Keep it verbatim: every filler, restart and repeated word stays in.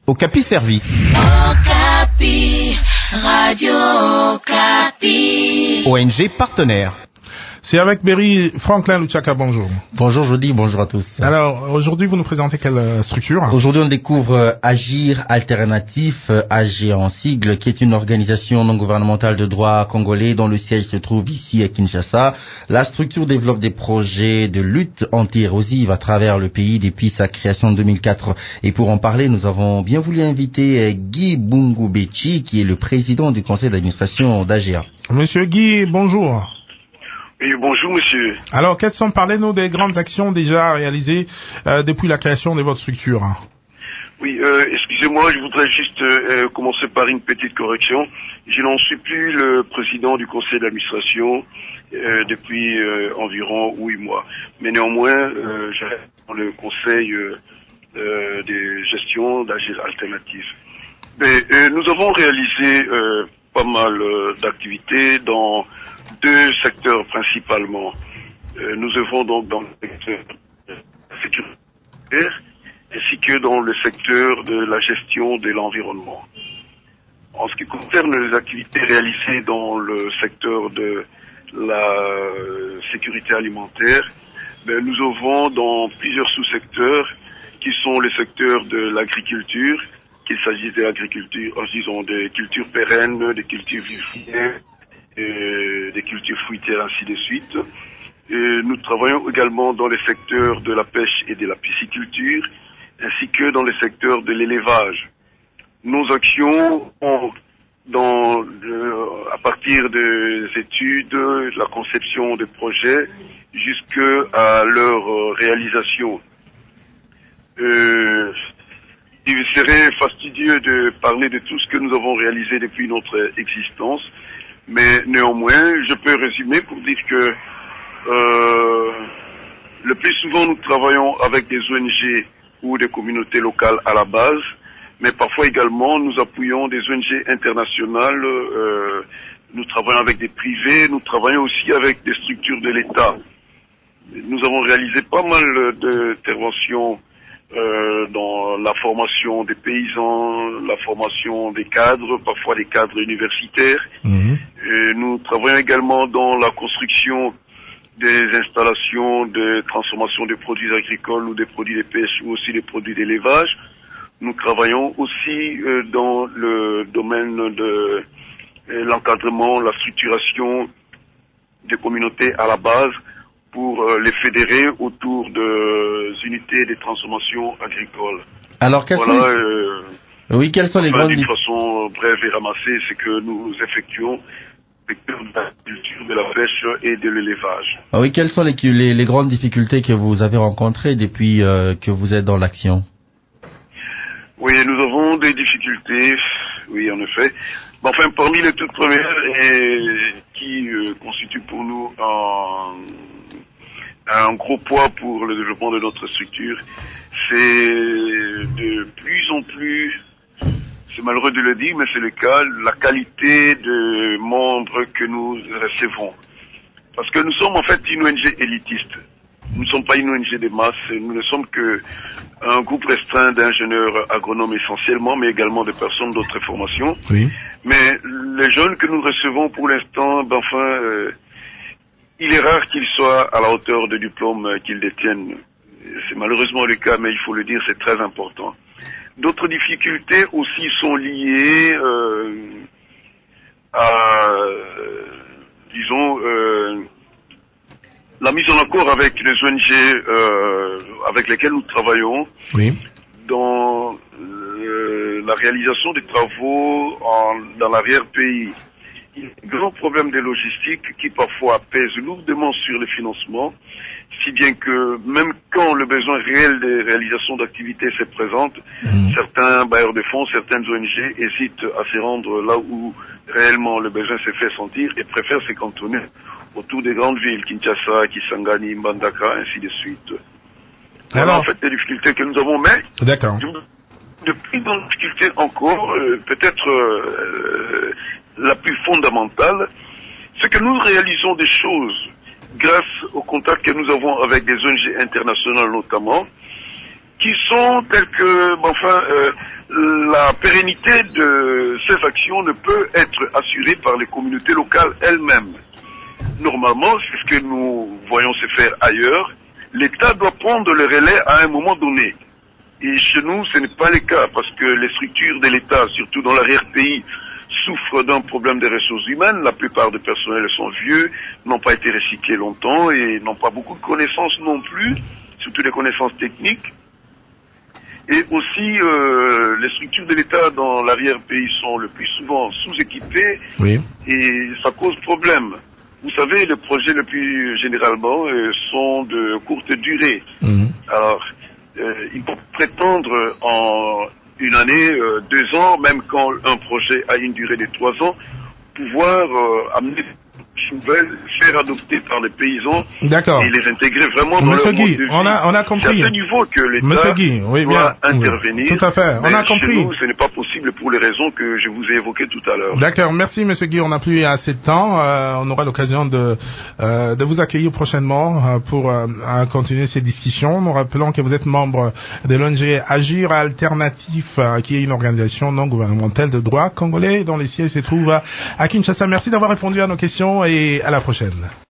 Okapi Service. Okapi, Radio Okapi. O N G partenaire. C'est avec Berry Franklin Luchaka, bonjour. Bonjour Jody, bonjour à tous. Alors, aujourd'hui, vous nous présentez quelle structure? Aujourd'hui, on découvre euh, Agir Alternatif, euh, A G en sigle, qui est une organisation non gouvernementale de droit congolais dont le siège se trouve ici à Kinshasa. La structure développe des projets de lutte anti-érosive à travers le pays depuis sa création en deux mille quatre. Et pour en parler, nous avons bien voulu inviter euh, Guy Bungubechi, qui est le président du conseil d'administration d'A G A. Monsieur Guy, bonjour. Oui, bonjour monsieur. Alors, quelles sont, parlez-nous des grandes actions déjà réalisées euh, depuis la création de votre structure? Oui, euh, excusez-moi, je voudrais juste euh, commencer par une petite correction. Je n'en suis plus le président du conseil d'administration euh, depuis euh, environ huit mois. Mais néanmoins, euh, je reste dans le conseil euh, euh, de gestion d'Agir Alternatif. Mais, euh, nous avons réalisé euh, pas mal euh, d'activités dans deux secteurs principalement. Euh, nous œuvrons donc dans le secteur de la sécurité ainsi que dans le secteur de la gestion de l'environnement. En ce qui concerne les activités réalisées dans le secteur de la sécurité alimentaire, ben, nous œuvrons dans plusieurs sous-secteurs qui sont les secteurs de l'agriculture, qu'il s'agisse de l'agriculture, disons des cultures pérennes, des cultures vivrières, Euh, des cultures fruitières, ainsi de suite. Et nous travaillons également dans les secteurs de la pêche et de la pisciculture, ainsi que dans les secteurs de l'élevage. Nos actions ont, dans, euh, à partir des études, de la conception des projets, jusqu'à leur euh, réalisation. Euh, il serait fastidieux de parler de tout ce que nous avons réalisé depuis notre existence. Mais néanmoins, je peux résumer pour dire que euh, le plus souvent nous travaillons avec des O N G ou des communautés locales à la base, mais parfois également nous appuyons des O N G internationales, euh, nous travaillons avec des privés, nous travaillons aussi avec des structures de l'État. Nous avons réalisé pas mal d'interventions Euh, dans la formation des paysans, la formation des cadres, parfois des cadres universitaires. Mmh. Et nous travaillons également dans la construction des installations de transformation des produits agricoles ou des produits de pêche ou aussi des produits d'élevage. Nous travaillons aussi euh, dans le domaine de euh, l'encadrement, la structuration des communautés à la base, pour euh, les fédérer autour de unités de transformation agricole. Alors, quelles voilà, sont les... euh, oui, quelles sont les enfin, grandes... d'une façon brève et ramassée, c'est que nous effectuons le secteur de l'agriculture, de la pêche et de l'élevage. Ah oui, quelles sont les, les, les grandes difficultés que vous avez rencontrées depuis euh, que vous êtes dans l'action? Oui, nous avons des difficultés, oui, en effet. Enfin, parmi les toutes premières, et qui euh, constituent pour nous un, un gros poids pour le développement de notre structure, c'est de plus en plus, c'est malheureux de le dire, mais c'est le cas, la qualité de membres que nous recevons. Parce que nous sommes en fait une O N G élitiste. Nous ne sommes pas une O N G des masses, nous ne sommes qu'un groupe restreint d'ingénieurs agronomes essentiellement, mais également de personnes d'autres formations. Oui. Mais les jeunes que nous recevons pour l'instant, ben enfin, euh, il est rare qu'ils soient à la hauteur du diplôme qu'ils détiennent. C'est malheureusement le cas, mais il faut le dire, c'est très important. D'autres difficultés aussi sont liées euh, à, euh, disons, euh, la mise en accord avec les O N G euh, avec lesquels nous travaillons, oui, dans euh, la réalisation des travaux en, dans l'arrière-pays. Il y a un grand problème de logistique qui parfois pèse lourdement sur les financements, si bien que même quand le besoin réel de réalisation d'activités se présente, mmh. certains bailleurs de fonds, certaines O N G hésitent à se rendre là où réellement le besoin se fait sentir et préfèrent se cantonner autour des grandes villes, Kinshasa, Kisangani, Mbandaka, ainsi de suite. Voilà Alors, en fait les difficultés que nous avons, mais d'accord. de plus grande difficulté encore, euh, peut-être euh, la plus fondamentale, c'est que nous réalisons des choses grâce au contact que nous avons avec des O N G internationales notamment, qui sont telles que, enfin, euh, la pérennité de ces actions ne peut être assurée par les communautés locales elles-mêmes. Normalement, c'est ce que nous voyons se faire ailleurs. L'État doit prendre le relais à un moment donné. Et chez nous, ce n'est pas le cas, parce que les structures de l'État, surtout dans l'arrière-pays, souffrent d'un problème de ressources humaines. La plupart des personnels sont vieux, n'ont pas été recyclés longtemps et n'ont pas beaucoup de connaissances non plus, surtout des connaissances techniques. Et aussi, euh, les structures de l'État dans l'arrière-pays sont le plus souvent sous-équipées, Oui. et ça cause problème. Vous savez, les projets le plus généralement euh, sont de courte durée. Mhm. Alors, euh, il faut prétendre en une année, euh, deux ans, même quand un projet a une durée de trois ans, pouvoir euh, amener des nouvelles, faire adopter par les paysans D'accord. et les intégrer vraiment dans Monsieur leur mode Guy, de vie. on a, on a compris. C'est à ce niveau que l'État Monsieur Guy, oui, doit bien. intervenir. Oui, tout à fait. On mais a compris. Chez nous, ce n'est pas possible pour les raisons que je vous ai évoquées tout à l'heure. D'accord, merci Monsieur Guy, on n'a plus assez de temps, euh, on aura l'occasion de euh, de vous accueillir prochainement euh, pour euh, continuer ces discussions. Nous rappelons que vous êtes membre de l'O N G Agir Alternatif, euh, qui est une organisation non gouvernementale de droit congolais dont les sièges se trouvent à, à Kinshasa. Merci d'avoir répondu à nos questions et à la prochaine.